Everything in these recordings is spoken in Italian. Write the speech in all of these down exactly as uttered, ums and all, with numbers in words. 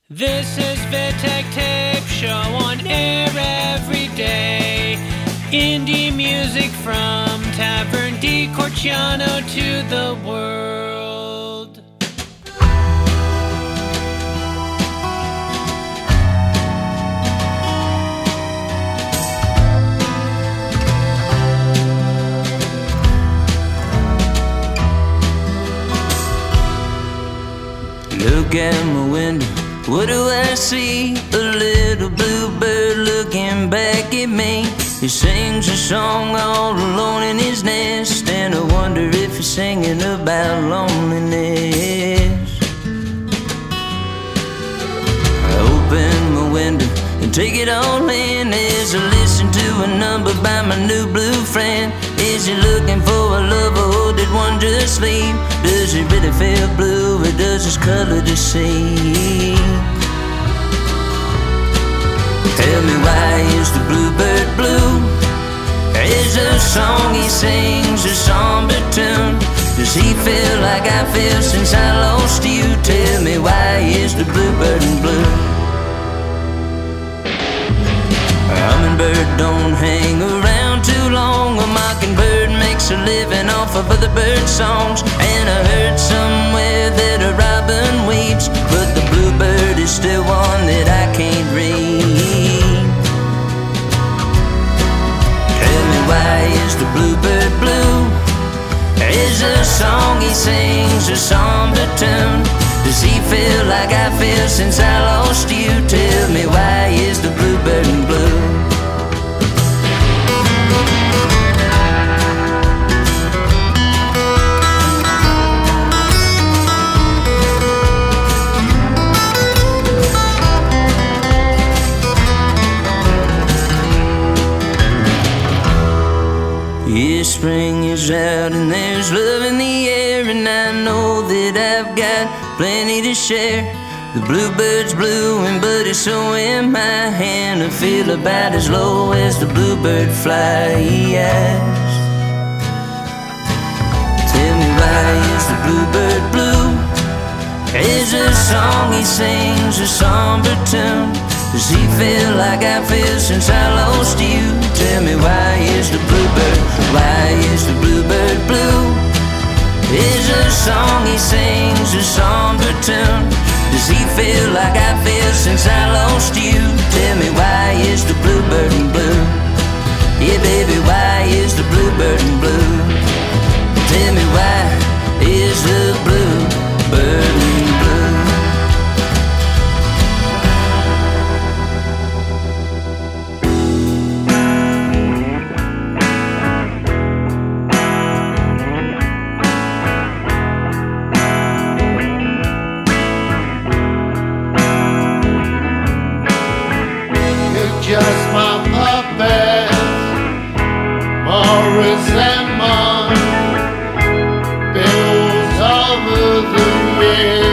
This is Vitek Tape Show on air every day. Indie music from Tavern di Corciano to the world. Look out my window, what do I see? A little bluebird looking back at me. He sings a song all alone in his nest, and I wonder if he's singing about loneliness. I open my window and take it all in as I listen to a number by my new blue friend. Is he looking for a lover or did one just leave? Does he really feel blue or does his color deceive? Tell me, why is the bluebird blue? Is the song he sings a somber tune? Does he feel like I feel since I lost you? Tell me, why is the bluebird blue? Hummingbird don't hang around too long. A mockingbird makes a living off of other bird songs. And I heard somewhere that a robin weeps, but the bluebird is still one that I can't read. Tell me, why is the bluebird blue? Is the song he sings a somber tune? Does he feel like I feel since I lost you? Tell me, why is the bluebird blue? Yes, spring is out and there's love in the air, and I know that I've got plenty to share. The bluebird's blue, but so am I, and I feel about as low as the bluebird flies. Tell me, why is the bluebird blue? Is the song he sings a somber tune? Does he feel like I feel since I lost you? Tell me, why is the bluebird, why is the bluebird blue? Is the song he sings a somber tune? Does he feel like I feel since I lost you? Tell me, why is the bluebird blue? Yeah, baby, why is the bluebird blue? Tell me, why is the bluebird blue? Just my puppets, Morris and Mom, bills over the years.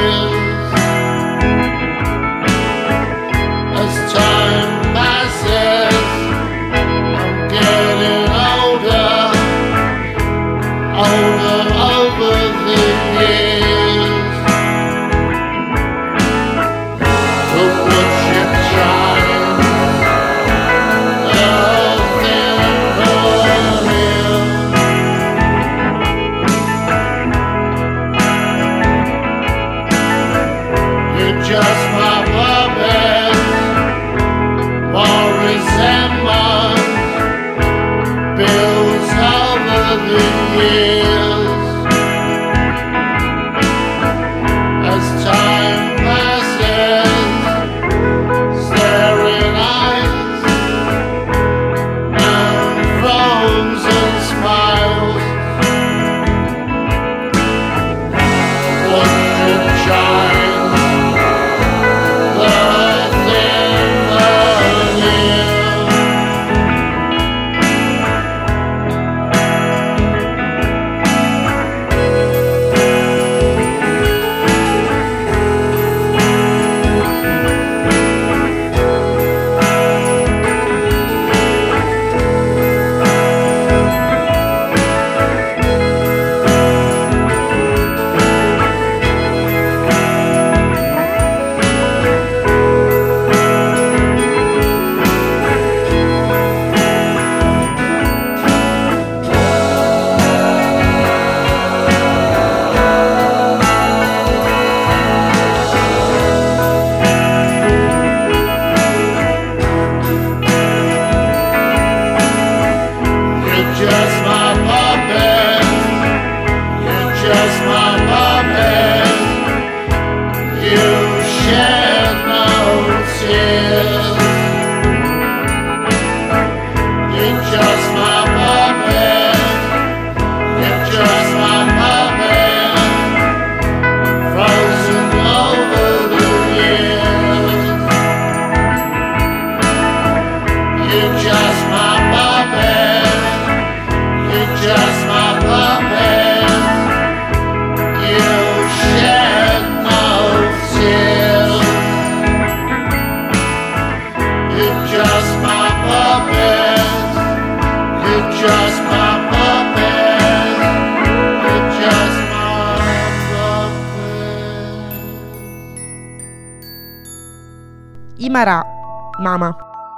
Imara, Mama.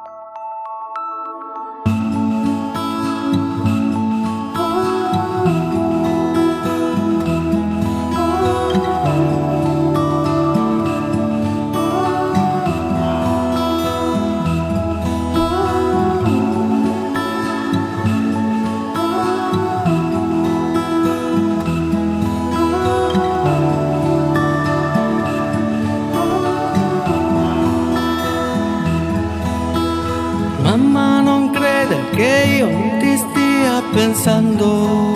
Mamma non crede che io non ti stia pensando.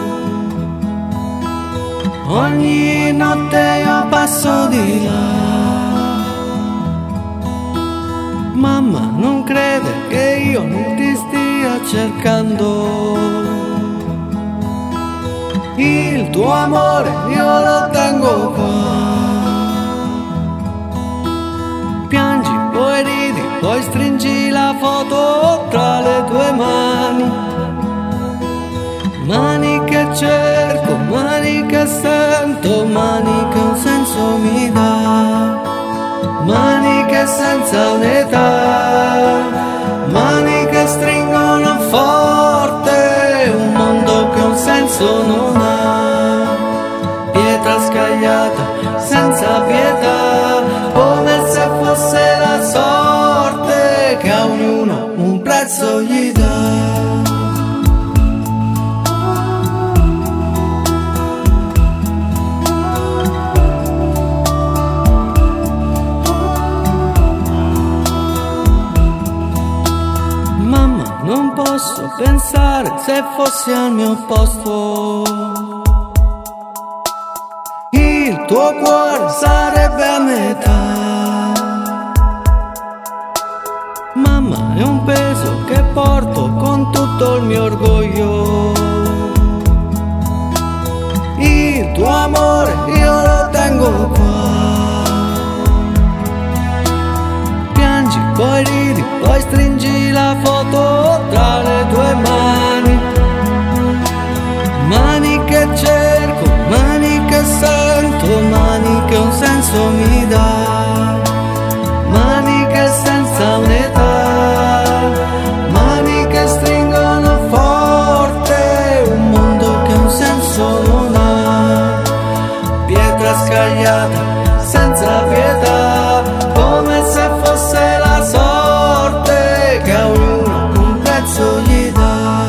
Ogni notte io passo di là. Mamma non crede che io non ti stia cercando. Il tuo amore io lo tengo qua. Piangi, poi ridi, poi stringi la foto tra le tue mani. Mani che cerco, mani che sento, mani che un senso mi dà. Mani che senza un'età, mani che stringono forte un mondo che un senso non ha. Pietra scagliata senza pietà, come se fosse la sorte che a ognuno un prezzo gli dà. Mamma, non posso pensare se fossi al mio posto. Il tuo cuore sarebbe a metà. Mamma, è un peso che porto con tutto il mio orgoglio. Il tuo amore io lo tengo qua. Piangi, poi ridi, poi stringi la foto tra le tue mani. Mani che cerco, mani che sento, mani che un senso mi dà. Mani che senza un'età, mani che stringono forte un mondo che un senso non ha. Pietra scagliata senza pietà, come se fosse la sorte che a ognuno un pezzo gli dà.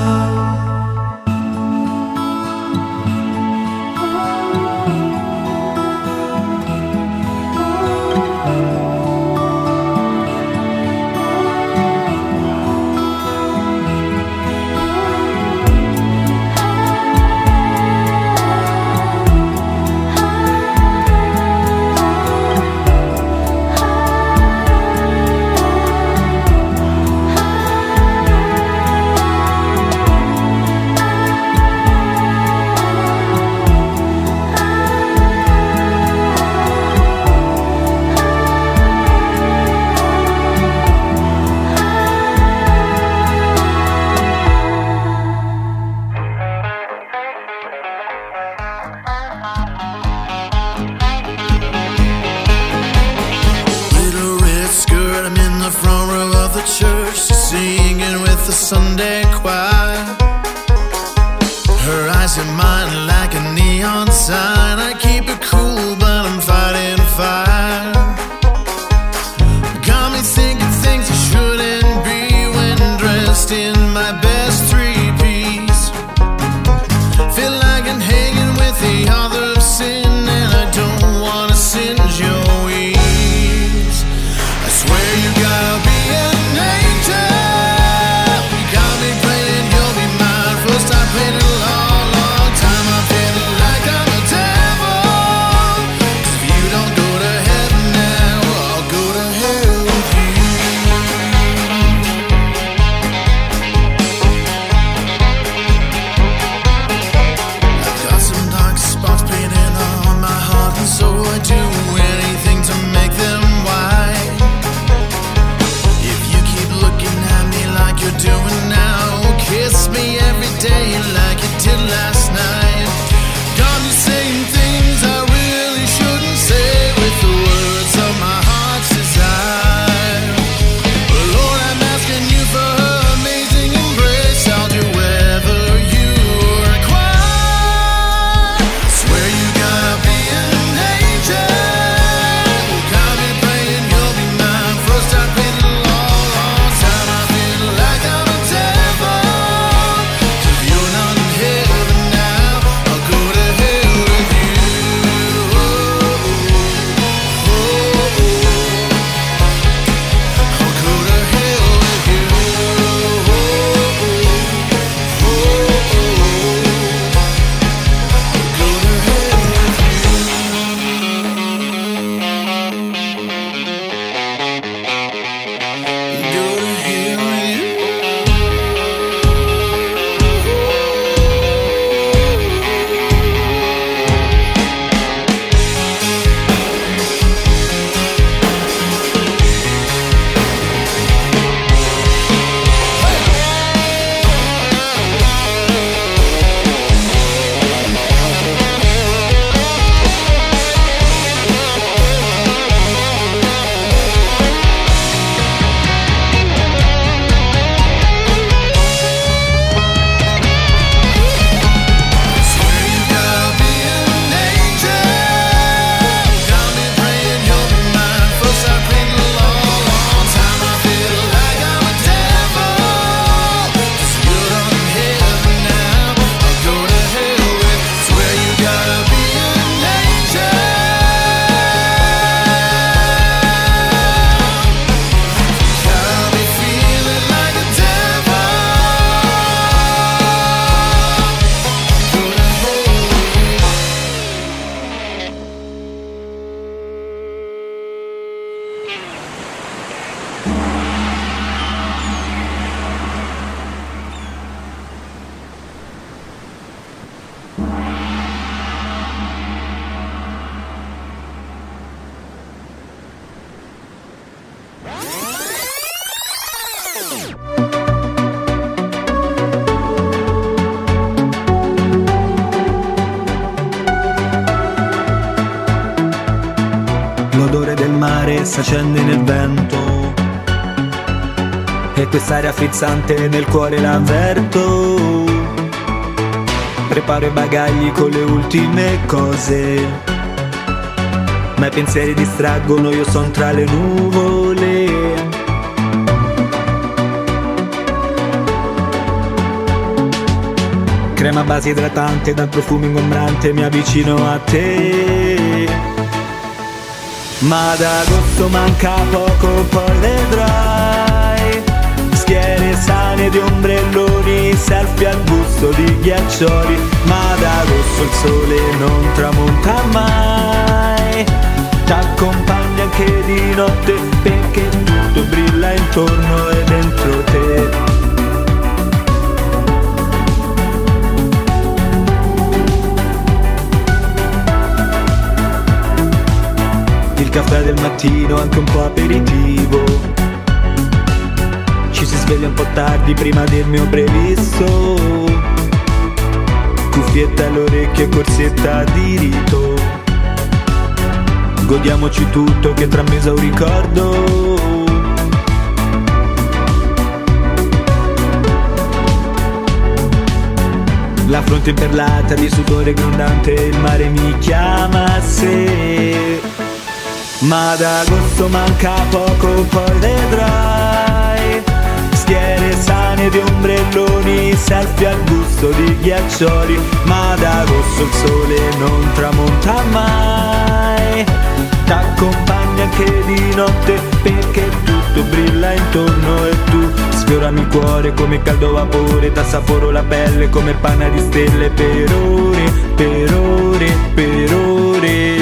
Sunday choir. Her eyes are mine like a neon sign. I keep it cool, but I'm fighting fire. Got me thinking things I shouldn't be when dressed in my best three-piece. Feel like I'm hanging with the author of sin, and I don't wanna singe your ease. I swear you gotta be an angel. First I played it a long, long time. I feel like I'm a devil. L'odore del mare s'accende nel vento e quest'aria frizzante nel cuore l'avverto. Preparo i bagagli con le ultime cose, ma i pensieri distraggono, io son tra le nuvole. Crema base idratante dal profumo ingombrante, mi avvicino a te. Ma ad agosto manca poco, poi vedrai schiere sane di ombrelloni, selfie al gusto di ghiaccioli. Ma ad agosto il sole non tramonta mai, t'accompagna anche di notte, perché tutto brilla intorno e dentro te. Il caffè del mattino, anche un po' aperitivo, ci si sveglia un po' tardi prima del mio previsto. Cuffietta all'orecchio e corsetta di rito, godiamoci tutto che tra mesi ho un ricordo. La fronte imperlata di sudore grondante, il mare mi chiama a sé. Ma ad agosto manca poco, poi vedrai schiere sane di ombrelloni, selfie al gusto di ghiaccioli. Ma ad agosto il sole non tramonta mai, t'accompagna anche di notte, perché tutto brilla intorno e tu sfiorami il cuore come caldo vapore, t'assaporo la pelle come panna di stelle per ore, per ore, per ore.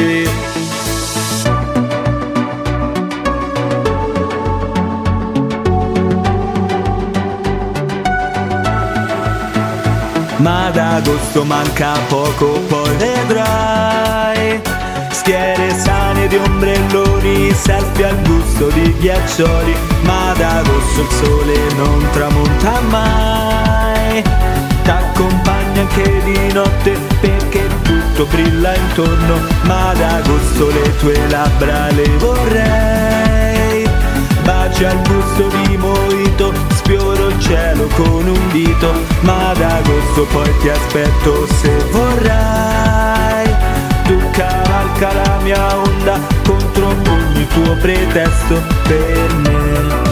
Ma ad agosto manca poco, poi vedrai schiere sane di ombrelloni, selfie al gusto di ghiaccioli. Ma ad agosto il sole non tramonta mai, t'accompagna anche di notte, perché tutto brilla intorno. Ma ad agosto le tue labbra le vorrei, baci al gusto di mojito, sfioro il cielo con un dito. Ma ad agosto poi ti aspetto se vorrai, tu cavalca la mia onda contro ogni tuo pretesto per me.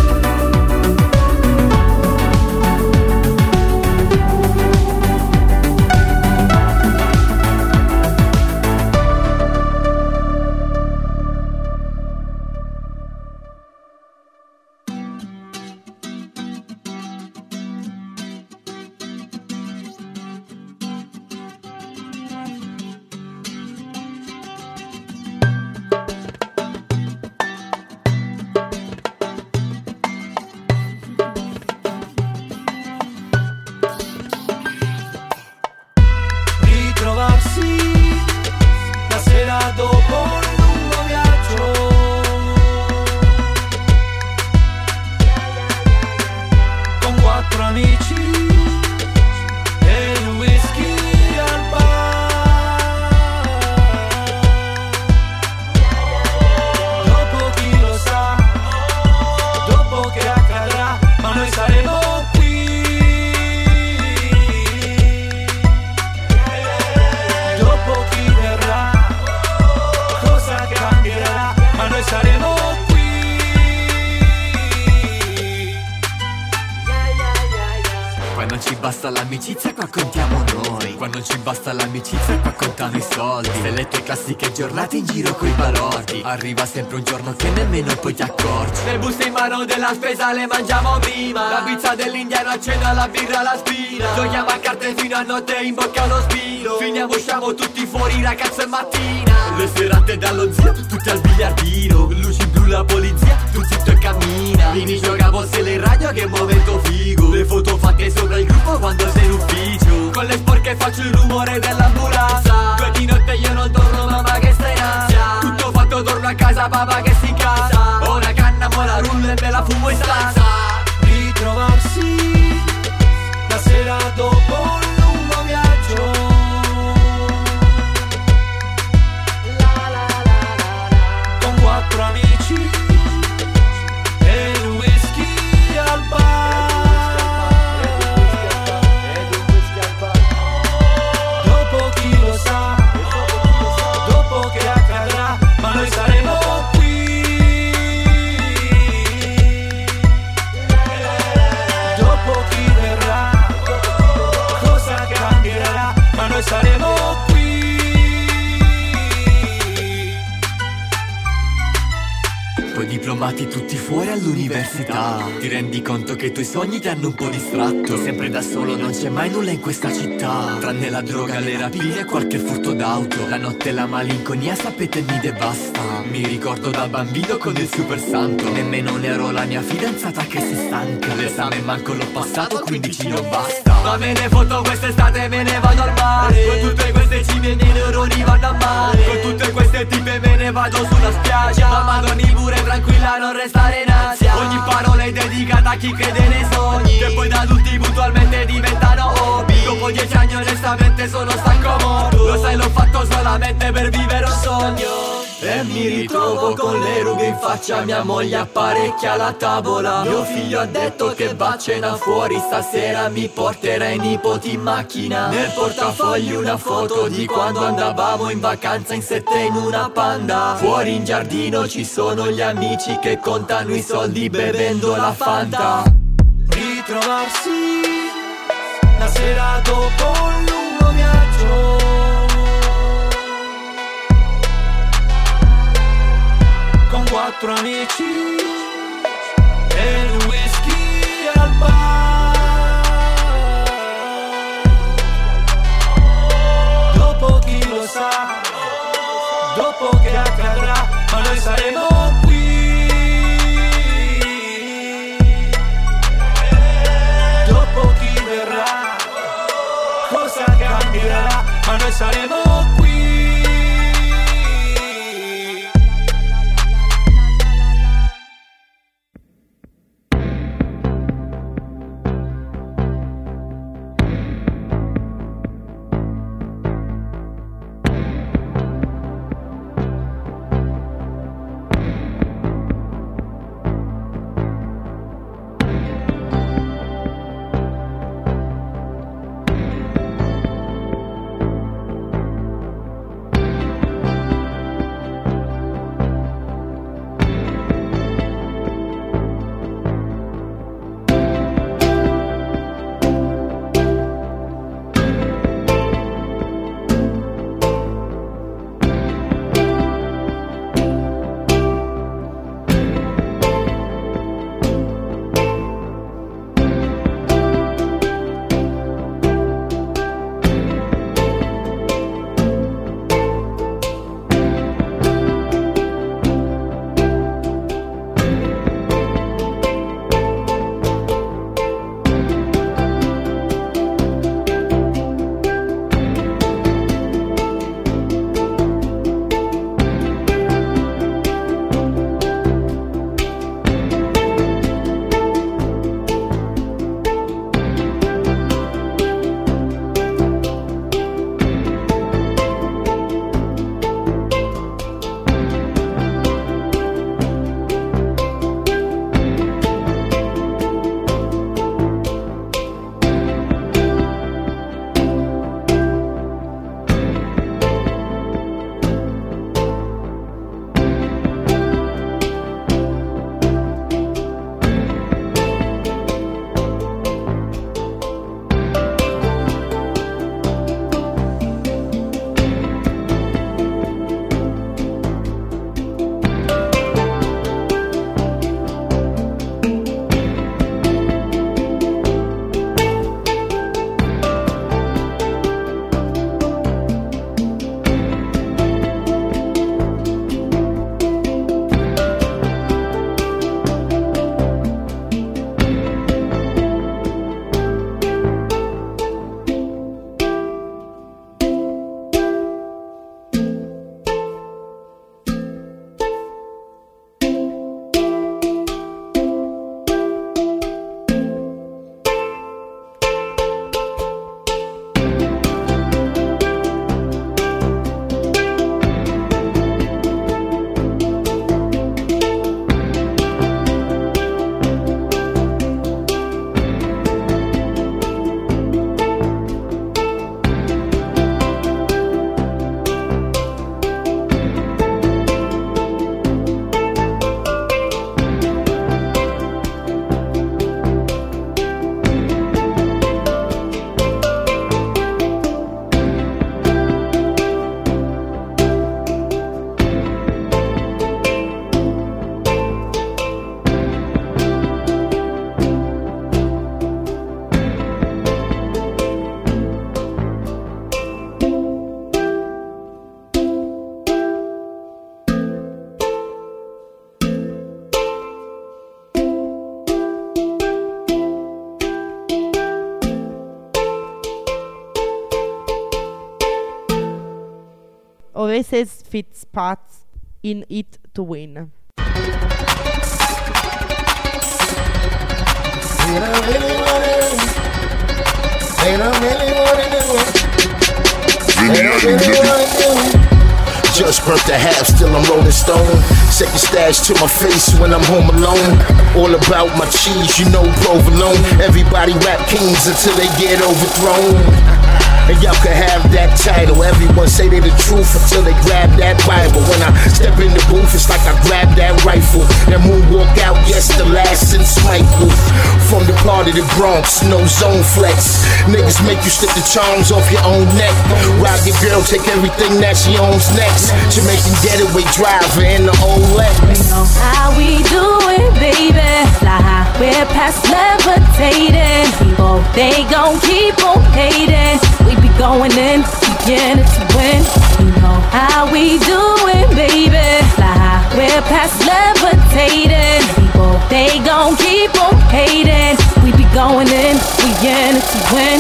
basta l'amicizia, qua contiamo noi. Quando non ci basta l'amicizia, qua contano i soldi. Se le tue classiche giornate in giro coi balordi, arriva sempre un giorno che nemmeno poi ti accorgi. Le buste in mano della spesa le mangiamo prima, la pizza dell'indiano a cena, la birra alla spina. Giochiamo a carte fino a notte in bocca allo spino, finiamo usciamo tutti fuori ragazzo e mattina. Le serate dallo zio, tutti al biliardino, luci blu la polizia, faccio il rumore dell'ambulanza. Due di notte io non torno, mamma che stai in ansia. Tutto fatto, torno a casa, papà che si casa. Ora canna, mo la rulla e me la fumo in stanza. Ritrovarsi la sera dopo un lungo viaggio, La la la la la. con quattro amici e il whisky al bar. Ed un whisky al bar. Dopo chi lo sa, dopo che accadrà, ma noi saremo qui. Dopo chi verrà, cosa cambierà, ma noi saremo qui. Poi diplomati tutti fuori all'università, ti rendi conto che i tuoi sogni ti hanno un po' distratto. Sempre da solo, non c'è mai nulla in questa città, tranne la droga, le rapine e qualche furto d'auto. La notte e la malinconia, sapete, mi devasta. Mi ricordo da bambino con il super santo, nemmeno ne ero la mia fidanzata che si stanca. L'esame manco l'ho passato, quindici non basta. Ma me ne foto quest'estate, me ne vado al mare. Con tutte queste cime i miei neuroni vanno a male. Con tutte queste tipe me ne vado sulla spiaggia. Ma madoni pure tranquilla, non restare in ansia. Ogni parola è dedicata a chi crede nei sogni, che poi da adulti puntualmente diventano hobby. Dopo dieci anni onestamente sono stanco morto. Lo sai, l'ho fatto solamente per vivere un sogno. E mi ritrovo con le rughe in faccia, mia moglie apparecchia la tavola. Mio figlio ha detto che va a cena fuori, stasera mi porterà i nipoti in macchina. Nel portafoglio una foto di quando andavamo in vacanza in sette in una Panda. Fuori in giardino ci sono gli amici che contano i soldi bevendo la Fanta. Ritrovarsi la sera dopo un lungo viaggio, con quattro amici e il whisky al bar. Dopo chi lo sa, dopo che accadrà, ma noi saremo qui. Dopo chi verrà, cosa cambierà, ma noi saremo qui. Oasis fit spots in it to win. Just burnt the half, still I'm rolling stone. Second stash to my face when I'm home alone. All about my cheese, you know provolone. Everybody rap kings until they get overthrown. And y'all can have that title. Everyone say they the truth until they grab that Bible. When I step in the booth, it's like I grab that rifle. That moonwalk out, yes, the last since Michael. From the part of the Bronx, no zone flex. Niggas make you slip the charms off your own neck. Rob your girl, take everything that she owns next. Jamaican getaway driver in the old leg. You know how we do it, baby. Fly high, we're past levitating. People, they gon' keep on hating. We be going in, beginning to win. You know how we do it, baby. Fly high, we're past levitating. People, they gon' keep on hating. We be going in, beginning to win.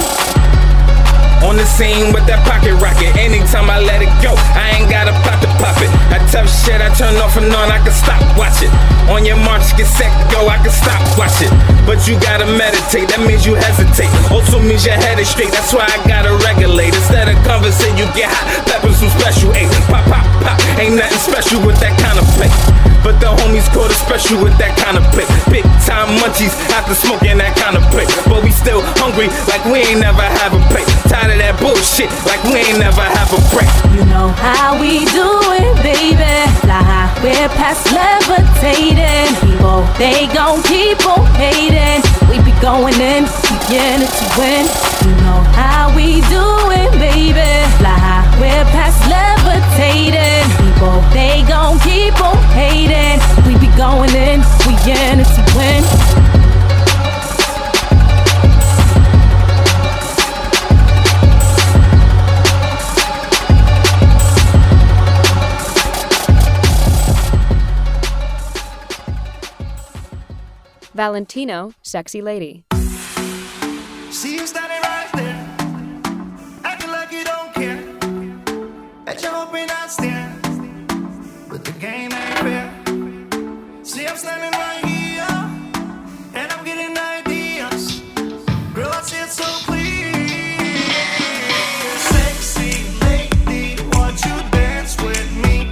On the scene with that pocket rocket. Anytime I let it go, I ain't got a pot to pop it. That tough shit I turn off and on, I can stop, watch it. On your march, get set to go, I can stop, watch it. But you gotta meditate, that means you hesitate. Also means your head is straight, that's why I gotta regulate. Instead of conversate, you get hot, pepper some special eight. Pop, pop, pop, ain't nothing special with that kind of play. But the homies call it special with that kind of play. Big time munchies after smoking that kind of play. But we still hungry like we ain't never have a plate. Tired of that bullshit like we ain't never have a break. You know how we do it, baby. Fly high, we're past levitating. People, they gon' keep on hating. We be going in, beginning to win. You know how we do it, baby. Fly high, we're past levitating. People, they gon' keep on hating. We be going in, we in it to win. Valentino, Sexy Lady. See you standing right there, acting like you don't care. That you're hoping I stand, but the game ain't fair. See, I'm standing right here, and I'm getting ideas. Girl, I see it so clear. Sexy lady, won't you dance with me?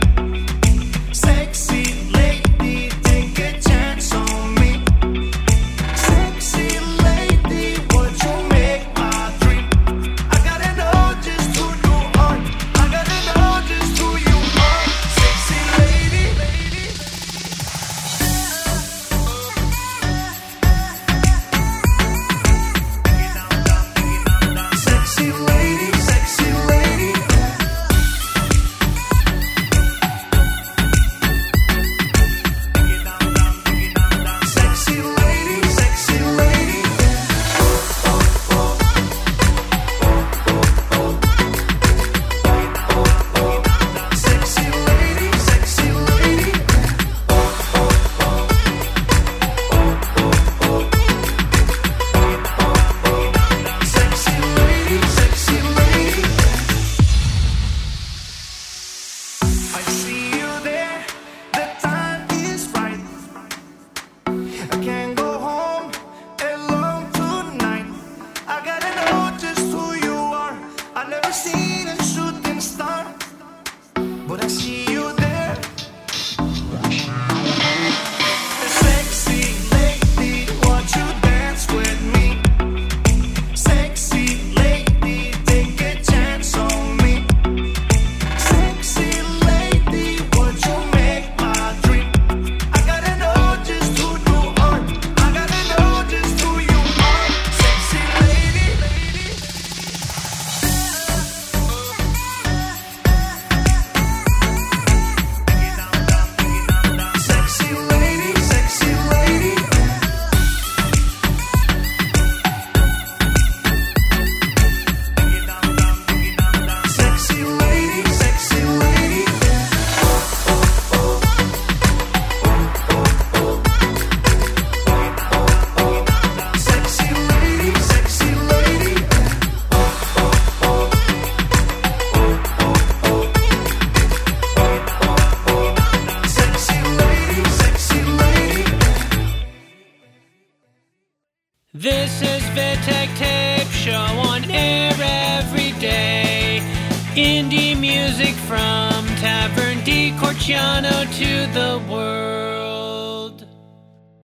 Sexy lady, take a chance on me. Sexy lady, would you make my dream? I gotta know just who you are. I gotta know just who you are. Sexy lady, lady. Sexy lady, sexy lady. Sexy lady, sexy lady. Sexy lady, sexy lady. Sexy lady, sexy lady. I see you there, the time is right. I can't go home alone tonight. I gotta know just who you are. I never seen a shooting star, but I see you there. Sexy lady, won't you dance with me? Sexy lady, take a chance on me. Sexy lady, would you make my dream? I gotta know just who you are. This is Vitek Tape Show on air every day. Indie music from Tavern di Corciano to the world.